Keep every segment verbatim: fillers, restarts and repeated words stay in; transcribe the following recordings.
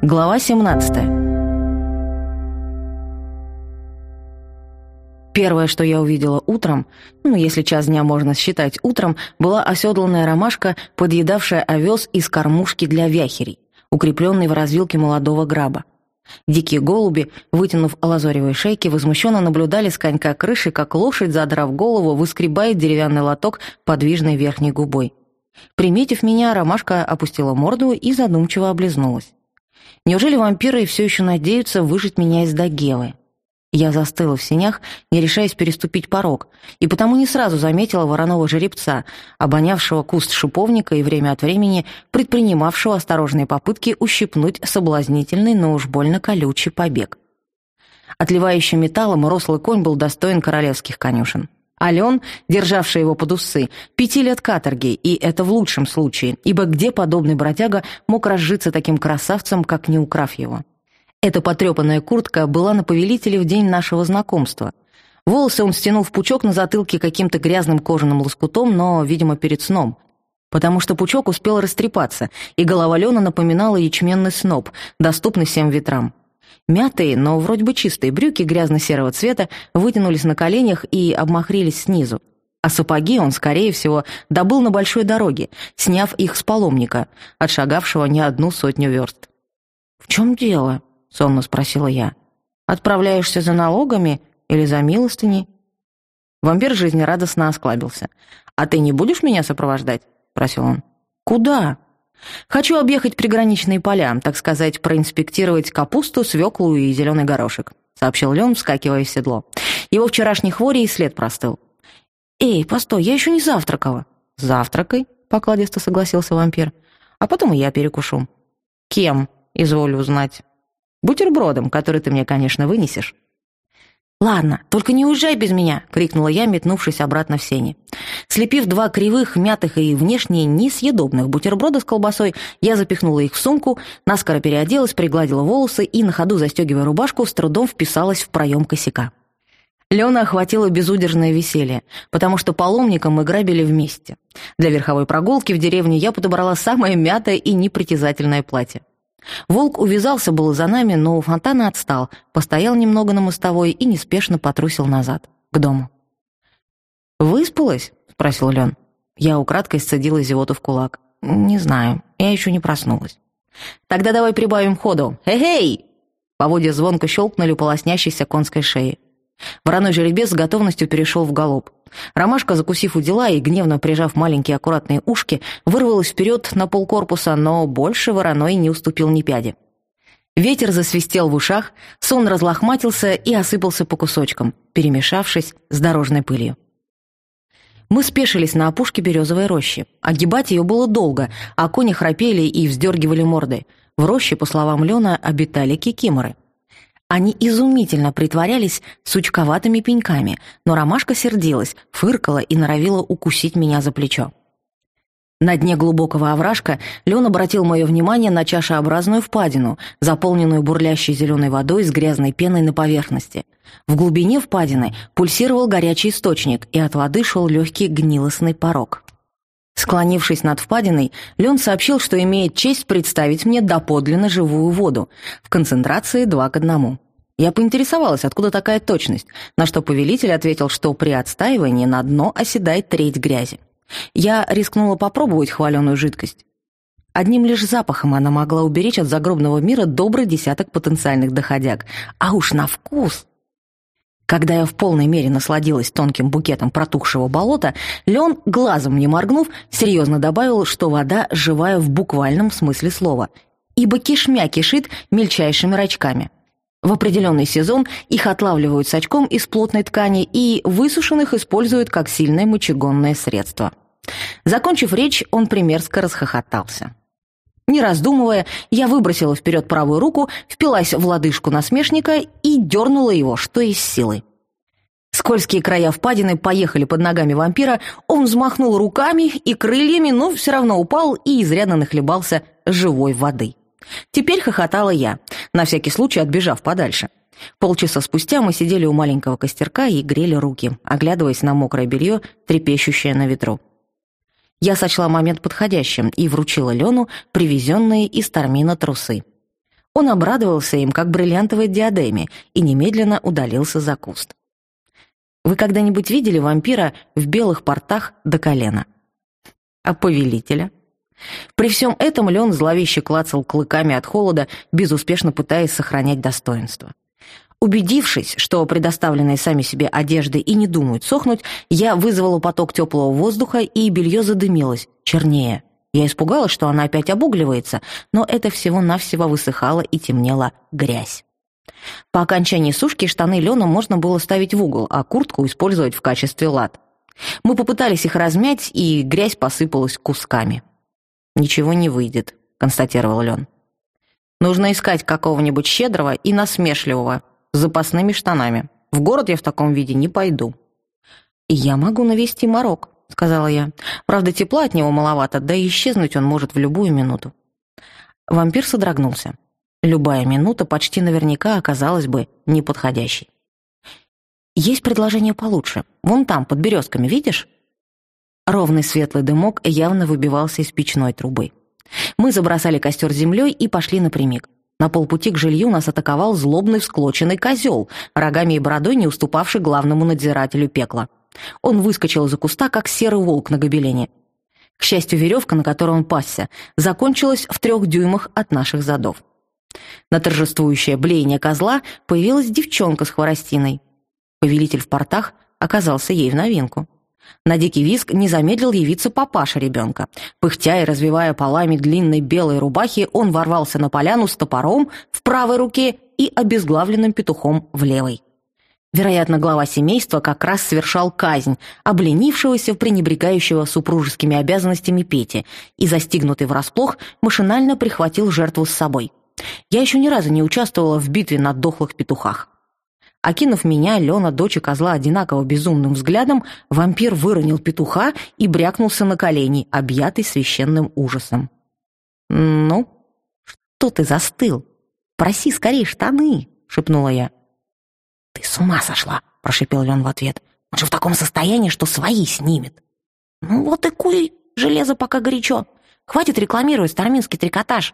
Глава семнадцатая. Первое, что я увидела утром, ну, если час дня можно считать утром, была оседланная ромашка, подъедавшая овес из кормушки для вяхерей, укрепленной в развилке молодого граба. Дикие голуби, вытянув лазоревые шейки, возмущенно наблюдали с конька крыши, как лошадь, задрав голову, выскребает деревянный лоток подвижной верхней губой. Приметив меня, ромашка опустила морду и задумчиво облизнулась. Неужели вампиры все еще надеются выжить меня из Дагевы? Я застыла в сенях, не решаясь переступить порог, и потому не сразу заметила вороного жеребца, обонявшего куст шиповника и время от времени предпринимавшего осторожные попытки ущипнуть соблазнительный, но уж больно колючий побег. Отливающий металлом, рослый конь был достоин королевских конюшен. А Лен, державший его под усы, пяти лет каторги, и это в лучшем случае, ибо где подобный бродяга мог разжиться таким красавцем, как не украв его? Эта потрепанная куртка была на повелителе в день нашего знакомства. Волосы он стянул в пучок на затылке каким-то грязным кожаным лоскутом, но, видимо, перед сном, потому что пучок успел растрепаться, и голова Лена напоминала ячменный сноп, доступный всем ветрам. Мятые, но вроде бы чистые брюки грязно-серого цвета вытянулись на коленях и обмахрились снизу. А сапоги он, скорее всего, добыл на большой дороге, сняв их с паломника, отшагавшего не одну сотню верст. «В чем дело?» — сонно спросила я. «Отправляешься за налогами или за милостыней?» Вампир жизнерадостно осклабился. «А ты не будешь меня сопровождать?» — спросил он. «Куда?» «Хочу объехать приграничные поля, так сказать, проинспектировать капусту, свеклу и зеленый горошек», — сообщил Лен, вскакивая в седло. Его вчерашний хвори и след простыл. «Эй, постой, я еще не завтракала». «Завтракай», — покладисто согласился вампир. «А потом и я перекушу». «Кем?» — изволю узнать. «Бутербродом, который ты мне, конечно, вынесешь». «Ладно, только не уезжай без меня!» — крикнула я, метнувшись обратно в сени. Слепив два кривых, мятых и внешне несъедобных бутерброда с колбасой, я запихнула их в сумку, наскоро переоделась, пригладила волосы и, на ходу застегивая рубашку, с трудом вписалась в проем косяка. Лена охватило безудержное веселье, потому что паломникам мы грабили вместе. Для верховой прогулки в деревне я подобрала самое мятое и непритязательное платье. Волк увязался было за нами, но у фонтана отстал, постоял немного на мостовой и неспешно потрусил назад, к дому. «Выспалась?» — спросил Лен. Я украдкой сцедила зевоту в кулак. «Не знаю, я еще не проснулась». «Тогда давай прибавим ходу. Хей-хей!» Поводья звонко щелкнули по лоснящейся конской шее. Вороной жеребец с готовностью перешел в галоп. Ромашка, закусив у дела и гневно прижав маленькие аккуратные ушки, вырвалась вперед на полкорпуса, но больше вороной не уступил ни пяди. Ветер засвистел в ушах, сон разлохматился и осыпался по кусочкам, перемешавшись с дорожной пылью. Мы спешились на опушке березовой рощи. Огибать ее было долго, а кони храпели и вздергивали морды. В роще, по словам Лена, обитали кикиморы. Они изумительно притворялись сучковатыми пеньками, но ромашка сердилась, фыркала и норовила укусить меня за плечо. На дне глубокого овражка Лен обратил мое внимание на чашеобразную впадину, заполненную бурлящей зеленой водой с грязной пеной на поверхности. В глубине впадины пульсировал горячий источник, и от воды шел легкий гнилостный порог. Склонившись над впадиной, Лен сообщил, что имеет честь представить мне доподлинно живую воду, в концентрации два к одному. Я поинтересовалась, откуда такая точность, на что повелитель ответил, что при отстаивании на дно оседает треть грязи. Я рискнула попробовать хваленую жидкость. Одним лишь запахом она могла уберечь от загробного мира добрый десяток потенциальных доходяг. А уж на вкус! Когда я в полной мере насладилась тонким букетом протухшего болота, Лен, глазом не моргнув, серьезно добавил, что вода живая в буквальном смысле слова, ибо кишмя кишит мельчайшими рачками. В определенный сезон их отлавливают с очком из плотной ткани и высушенных используют как сильное мочегонное средство. Закончив речь, он примерзко расхохотался. Не раздумывая, я выбросила вперед правую руку, впилась в лодыжку насмешника и дернула его, что из силы. Скользкие края впадины поехали под ногами вампира, он взмахнул руками и крыльями, но все равно упал и изрядно нахлебался живой воды. Теперь хохотала я, на всякий случай отбежав подальше. Полчаса спустя мы сидели у маленького костерка и грели руки, оглядываясь на мокрое белье, трепещущее на ветру. Я сочла момент подходящим и вручила Лену привезенные из Тармина трусы. Он обрадовался им, как бриллиантовой диадеме, и немедленно удалился за куст. Вы когда-нибудь видели вампира в белых портах до колена? А повелителя? При всем этом Лен зловеще клацал клыками от холода, безуспешно пытаясь сохранять достоинство. Убедившись, что предоставленные сами себе одежды и не думают сохнуть, я вызвала поток теплого воздуха, и белье задымилось, чернее. Я испугалась, что она опять обугливается, но это всего-навсего высыхала и темнела грязь. По окончании сушки штаны Лена можно было ставить в угол, а куртку использовать в качестве лад. Мы попытались их размять, и грязь посыпалась кусками. «Ничего не выйдет», — констатировал Лен. «Нужно искать какого-нибудь щедрого и насмешливого, с запасными штанами. В город я в таком виде не пойду». «Я могу навести морок», — сказала я. «Правда, тепла от него маловато, да и исчезнуть он может в любую минуту». Вампир содрогнулся. Любая минута почти наверняка оказалась бы неподходящей. «Есть предложение получше. Вон там, под березками, видишь?» Ровный светлый дымок явно выбивался из печной трубы. Мы забросали костер землей и пошли напрямик. На полпути к жилью нас атаковал злобный всклоченный козел, рогами и бородой не уступавший главному надзирателю пекла. Он выскочил из-за куста, как серый волк на гобелене. К счастью, веревка, на которой он пасся, закончилась в трех дюймах от наших задов. На торжествующее блеяние козла появилась девчонка с хворостиной. Повелитель в портах оказался ей в новинку. На дикий визг не замедлил явиться папаша ребенка. Пыхтя и развивая полами длинной белой рубахи, он ворвался на поляну с топором в правой руке и обезглавленным петухом в левой. Вероятно, глава семейства как раз совершал казнь обленившегося, пренебрегающего супружескими обязанностями Пети, и, застигнутый врасплох, машинально прихватил жертву с собой. Я еще ни разу не участвовала в битве на дохлых петухах. Окинув меня, Лена, дочь и козла одинаково безумным взглядом, вампир выронил петуха и брякнулся на колени, объятый священным ужасом. «Ну, что ты застыл? Проси скорее штаны!» — шепнула я. «Ты с ума сошла!» — прошипел Лен в ответ. «Он же в таком состоянии, что свои снимет!» «Ну вот и куй железо, пока горячо! Хватит рекламировать старминский трикотаж!»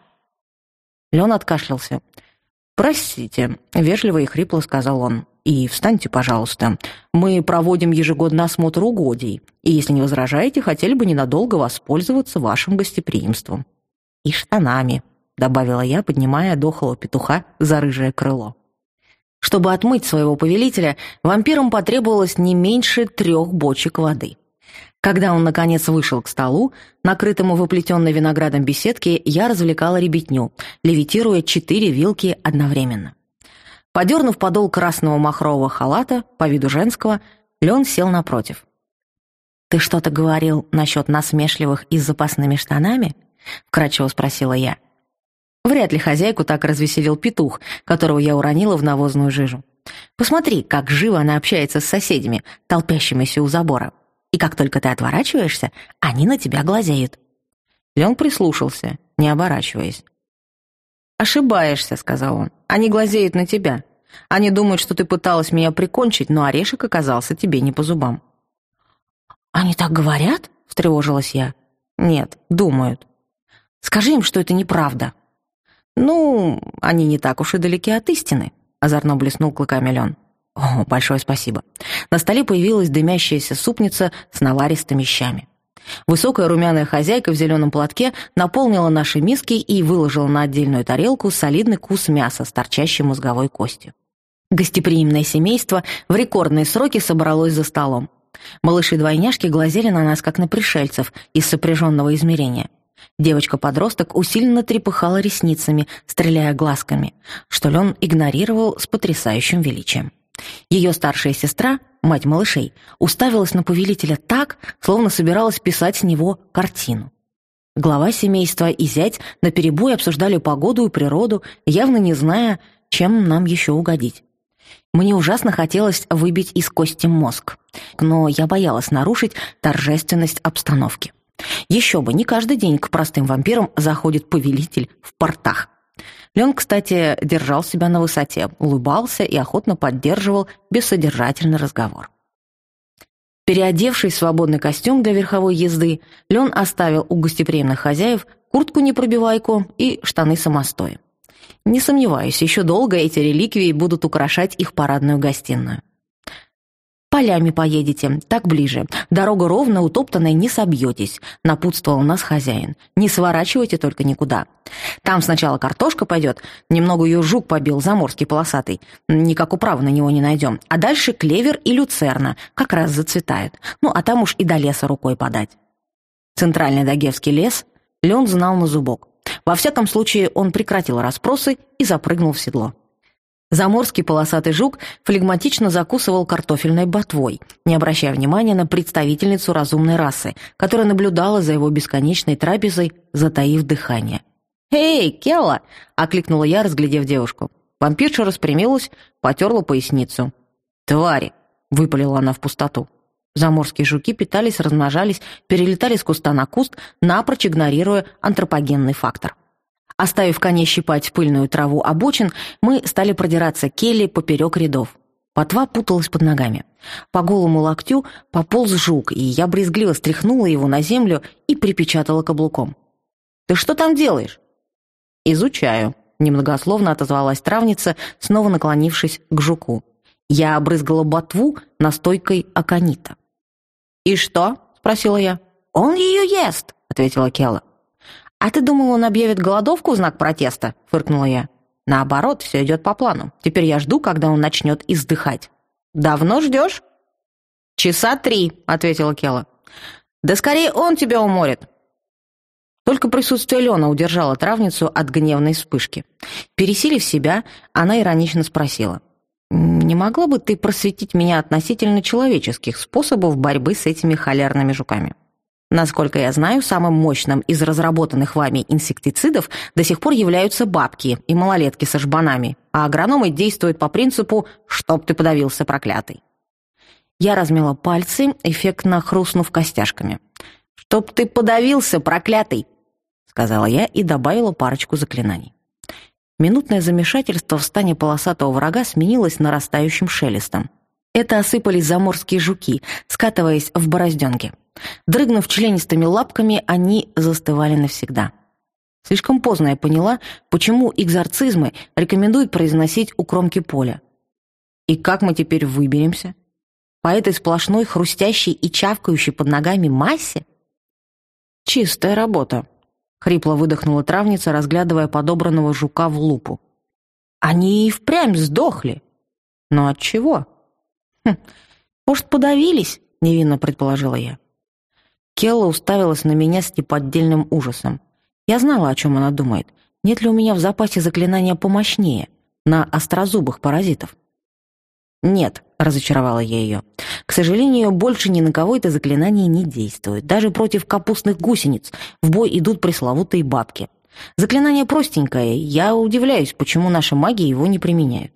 Лен откашлялся. «Простите», — вежливо и хрипло сказал он. «И встаньте, пожалуйста. Мы проводим ежегодный осмотр угодий, и, если не возражаете, хотели бы ненадолго воспользоваться вашим гостеприимством». «И штанами», — добавила я, поднимая дохлого петуха за рыжее крыло. Чтобы отмыть своего повелителя, вампирам потребовалось не меньше трех бочек воды. Когда он, наконец, вышел к столу, накрытому выплетенной виноградом беседке, я развлекала ребятню, левитируя четыре вилки одновременно. Подернув подол красного махрового халата, по виду женского, Лен сел напротив. «Ты что-то говорил насчет насмешливых и с запасными штанами?» — вкратчиво спросила я. Вряд ли хозяйку так развеселил петух, которого я уронила в навозную жижу. «Посмотри, как живо она общается с соседями, толпящимися у забора. И как только ты отворачиваешься, они на тебя глазеют». Лен прислушался, не оборачиваясь. «Ошибаешься», — сказал он. «Они глазеют на тебя. Они думают, что ты пыталась меня прикончить, но орешек оказался тебе не по зубам». «Они так говорят?» — встревожилась я. «Нет, думают». «Скажи им, что это неправда». «Ну, они не так уж и далеки от истины», — озорно блеснул клыками Лен. «О, большое спасибо». На столе появилась дымящаяся супница с наваристыми щами. Высокая румяная хозяйка в зеленом платке наполнила наши миски и выложила на отдельную тарелку солидный кус мяса с торчащей мозговой костью. Гостеприимное семейство в рекордные сроки собралось за столом. Малыши-двойняшки глазели на нас, как на пришельцев из сопряженного измерения. Девочка-подросток усиленно трепыхала ресницами, стреляя глазками, что Лен игнорировал с потрясающим величием. Ее старшая сестра, мать малышей, уставилась на повелителя так, словно собиралась писать с него картину. Глава семейства и зять наперебой обсуждали погоду и природу, явно не зная, чем нам еще угодить. Мне ужасно хотелось выбить из кости мозг, но я боялась нарушить торжественность обстановки. Еще бы, не каждый день к простым вампирам заходит повелитель в портах. Лен, кстати, держал себя на высоте, улыбался и охотно поддерживал бессодержательный разговор. Переодевшись в свободный костюм для верховой езды, Лен оставил у гостеприимных хозяев куртку-непробивайку и штаны-самостой. Не сомневаюсь, еще долго эти реликвии будут украшать их парадную гостиную. «Полями поедете, так ближе. Дорога ровно, утоптанная, не собьетесь», — напутствовал нас хозяин. «Не сворачивайте только никуда. Там сначала картошка пойдет, немного ее жук побил, заморский полосатый. Никак управы на него не найдем. А дальше клевер и люцерна, как раз зацветает. Ну, а там уж и до леса рукой подать». Центральный Дагевский лес Лен знал на зубок. Во всяком случае, он прекратил расспросы и запрыгнул в седло. Заморский полосатый жук флегматично закусывал картофельной ботвой, не обращая внимания на представительницу разумной расы, которая наблюдала за его бесконечной трапезой, затаив дыхание. «Эй, Келла!» — окликнула я, разглядев девушку. Вампирша распрямилась, потерла поясницу. «Твари!» — выпалила она в пустоту. Заморские жуки питались, размножались, перелетали с куста на куст, напрочь игнорируя антропогенный фактор. Оставив коней щипать пыльную траву обочин, мы стали продираться к Келли поперек рядов. Ботва путалась под ногами. По голому локтю пополз жук, и я брезгливо стряхнула его на землю и припечатала каблуком. «Ты что там делаешь?» «Изучаю», — немногословно отозвалась травница, снова наклонившись к жуку. Я обрызгала ботву настойкой аконита. «И что?» — спросила я. «Он ее ест», — ответила Келла. «А ты думал, он объявит голодовку в знак протеста?» — фыркнула я. «Наоборот, все идет по плану. Теперь я жду, когда он начнет издыхать». «Давно ждешь?» «Часа три», — ответила Келла. «Да скорее он тебя уморит». Только присутствие Лена удержало травницу от гневной вспышки. Пересилив себя, она иронично спросила. «Не могла бы ты просветить меня относительно человеческих способов борьбы с этими холерными жуками? Насколько я знаю, самым мощным из разработанных вами инсектицидов до сих пор являются бабки и малолетки со жбанами, а агрономы действуют по принципу «чтоб ты подавился, проклятый». Я размяла пальцы, эффектно хрустнув костяшками. «Чтоб ты подавился, проклятый!» — сказала я и добавила парочку заклинаний. Минутное замешательство в стане полосатого врага сменилось нарастающим шелестом. Это осыпались заморские жуки, скатываясь в борозденки. Дрыгнув членистыми лапками, они застывали навсегда. Слишком поздно я поняла, почему экзорцизмы рекомендуют произносить у кромки поля. И как мы теперь выберемся? По этой сплошной хрустящей и чавкающей под ногами массе? «Чистая работа», — хрипло выдохнула травница, разглядывая подобранного жука в лупу. «Они и впрямь сдохли. Но от чего?» «Хм, может, подавились?» — невинно предположила я. Келла уставилась на меня с неподдельным ужасом. Я знала, о чем она думает. Нет ли у меня в запасе заклинания помощнее, на острозубых паразитов? «Нет», — разочаровала я ее. «К сожалению, больше ни на кого это заклинание не действует. Даже против капустных гусениц в бой идут пресловутые бабки. Заклинание простенькое, я удивляюсь, почему наши маги его не применяют».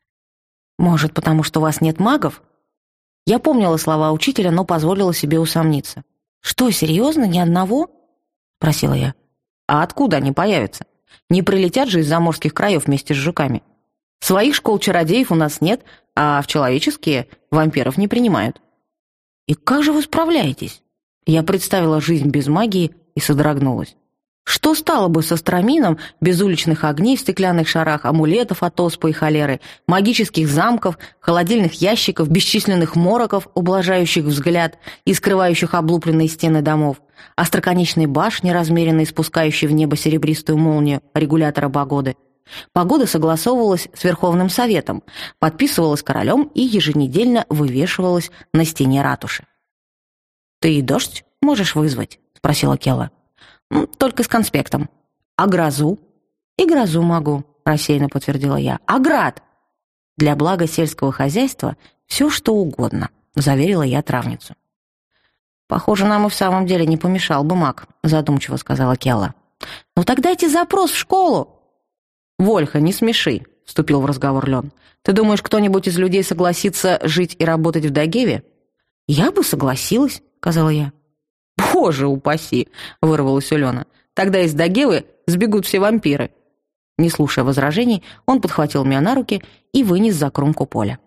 «Может, потому что у вас нет магов?» Я помнила слова учителя, но позволила себе усомниться. «Что, серьезно, ни одного?» — спросила я. «А откуда они появятся? Не прилетят же из заморских краев вместе с жуками. Своих школ чародеев у нас нет, а в человеческие вампиров не принимают». «И как же вы справляетесь?» Я представила жизнь без магии и содрогнулась. Что стало бы со Стромином без уличных огней в стеклянных шарах, амулетов от оспы и холеры, магических замков, холодильных ящиков, бесчисленных мороков, ублажающих взгляд и скрывающих облупленные стены домов, остроконечной башни, размеренной, спускающей в небо серебристую молнию регулятора погоды? Погода согласовывалась с Верховным Советом, подписывалась королем и еженедельно вывешивалась на стене ратуши. «Ты и дождь можешь вызвать?» — спросила Келла. «Только с конспектом». «А грозу?» «И грозу могу», — рассеянно подтвердила я. «А град?» «Для блага сельского хозяйства все, что угодно», — заверила я травницу. «Похоже, нам и в самом деле не помешал бы маг», — задумчиво сказала Келла. «Ну так дайте запрос в школу». «Вольха, не смеши», — вступил в разговор Лен. «Ты думаешь, кто-нибудь из людей согласится жить и работать в Дагеве?» «Я бы согласилась», — сказала я. «Боже упаси!» — вырвалось у Лена. «Тогда из Дагевы сбегут все вампиры». Не слушая возражений, он подхватил меня на руки и вынес за кромку поля.